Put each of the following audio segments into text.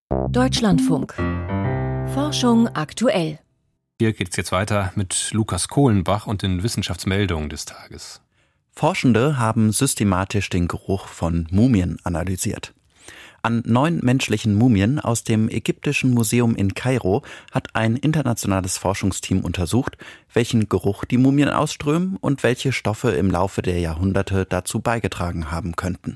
Deutschlandfunk. Forschung aktuell. Hier geht es jetzt weiter mit Lukas Kohlenbach und den Wissenschaftsmeldungen des Tages. Forschende haben systematisch den Geruch von Mumien analysiert. An 9 menschlichen Mumien aus dem Ägyptischen Museum in Kairo hat ein internationales Forschungsteam untersucht, welchen Geruch die Mumien ausströmen und welche Stoffe im Laufe der Jahrhunderte dazu beigetragen haben könnten.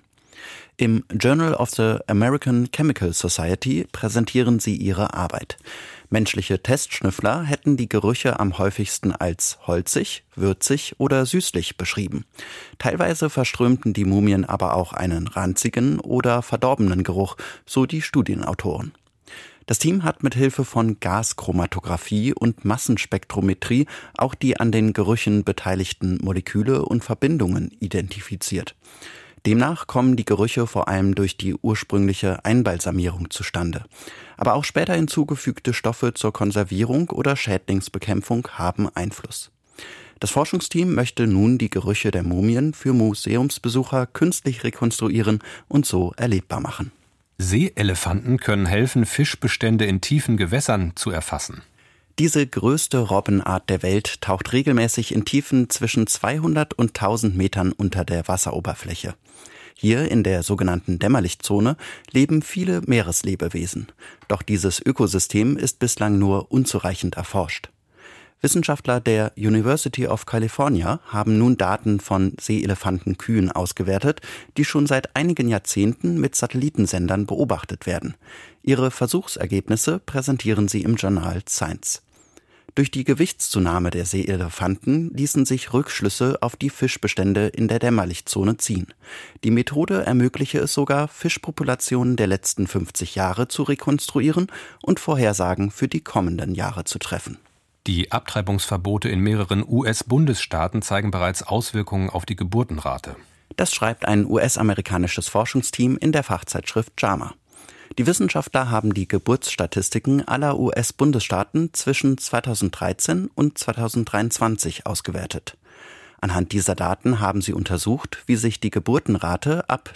Im Journal of the American Chemical Society präsentieren sie ihre Arbeit. Menschliche Testschnüffler hätten die Gerüche am häufigsten als holzig, würzig oder süßlich beschrieben. Teilweise verströmten die Mumien aber auch einen ranzigen oder verdorbenen Geruch, so die Studienautoren. Das Team hat mit Hilfe von Gaschromatographie und Massenspektrometrie auch die an den Gerüchen beteiligten Moleküle und Verbindungen identifiziert. Demnach kommen die Gerüche vor allem durch die ursprüngliche Einbalsamierung zustande. Aber auch später hinzugefügte Stoffe zur Konservierung oder Schädlingsbekämpfung haben Einfluss. Das Forschungsteam möchte nun die Gerüche der Mumien für Museumsbesucher künstlich rekonstruieren und so erlebbar machen. Seeelefanten können helfen, Fischbestände in tiefen Gewässern zu erfassen. Diese größte Robbenart der Welt taucht regelmäßig in Tiefen zwischen 200 und 1000 Metern unter der Wasseroberfläche. Hier in der sogenannten Dämmerlichtzone leben viele Meereslebewesen. Doch dieses Ökosystem ist bislang nur unzureichend erforscht. Wissenschaftler der University of California haben nun Daten von Seelefantenkühen ausgewertet, die schon seit einigen Jahrzehnten mit Satellitensendern beobachtet werden. Ihre Versuchsergebnisse präsentieren sie im Journal Science. Durch die Gewichtszunahme der Seeelefanten ließen sich Rückschlüsse auf die Fischbestände in der Dämmerlichtzone ziehen. Die Methode ermögliche es sogar, Fischpopulationen der letzten 50 Jahre zu rekonstruieren und Vorhersagen für die kommenden Jahre zu treffen. Die Abtreibungsverbote in mehreren US-Bundesstaaten zeigen bereits Auswirkungen auf die Geburtenrate. Das schreibt ein US-amerikanisches Forschungsteam in der Fachzeitschrift JAMA. Die Wissenschaftler haben die Geburtsstatistiken aller US-Bundesstaaten zwischen 2013 und 2023 ausgewertet. Anhand dieser Daten haben sie untersucht, wie sich die Geburtenrate ab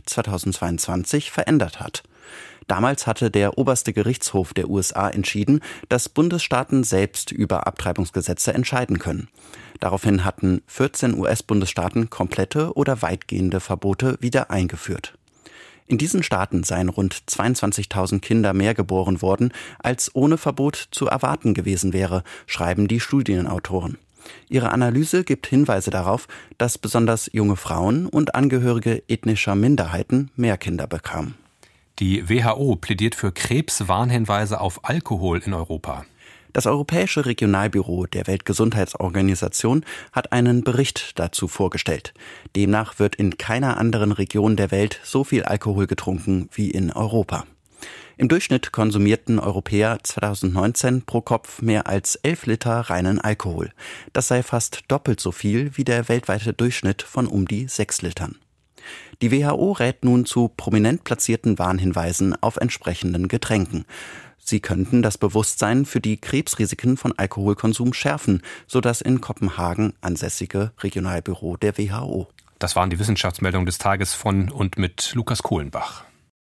2022 verändert hat. Damals hatte der oberste Gerichtshof der USA entschieden, dass Bundesstaaten selbst über Abtreibungsgesetze entscheiden können. Daraufhin hatten 14 US-Bundesstaaten komplette oder weitgehende Verbote wieder eingeführt. In diesen Staaten seien rund 22.000 Kinder mehr geboren worden, als ohne Verbot zu erwarten gewesen wäre, schreiben die Studienautoren. Ihre Analyse gibt Hinweise darauf, dass besonders junge Frauen und Angehörige ethnischer Minderheiten mehr Kinder bekamen. Die WHO plädiert für Krebswarnhinweise auf Alkohol in Europa. Das Europäische Regionalbüro der Weltgesundheitsorganisation hat einen Bericht dazu vorgestellt. Demnach wird in keiner anderen Region der Welt so viel Alkohol getrunken wie in Europa. Im Durchschnitt konsumierten Europäer 2019 pro Kopf mehr als 11 Liter reinen Alkohol. Das sei fast doppelt so viel wie der weltweite Durchschnitt von um die 6 Litern. Die WHO rät nun zu prominent platzierten Warnhinweisen auf entsprechenden Getränken. Sie könnten das Bewusstsein für die Krebsrisiken von Alkoholkonsum schärfen, so das in Kopenhagen ansässige Regionalbüro der WHO. Das waren die Wissenschaftsmeldungen des Tages von und mit Lukas Kohlenbach.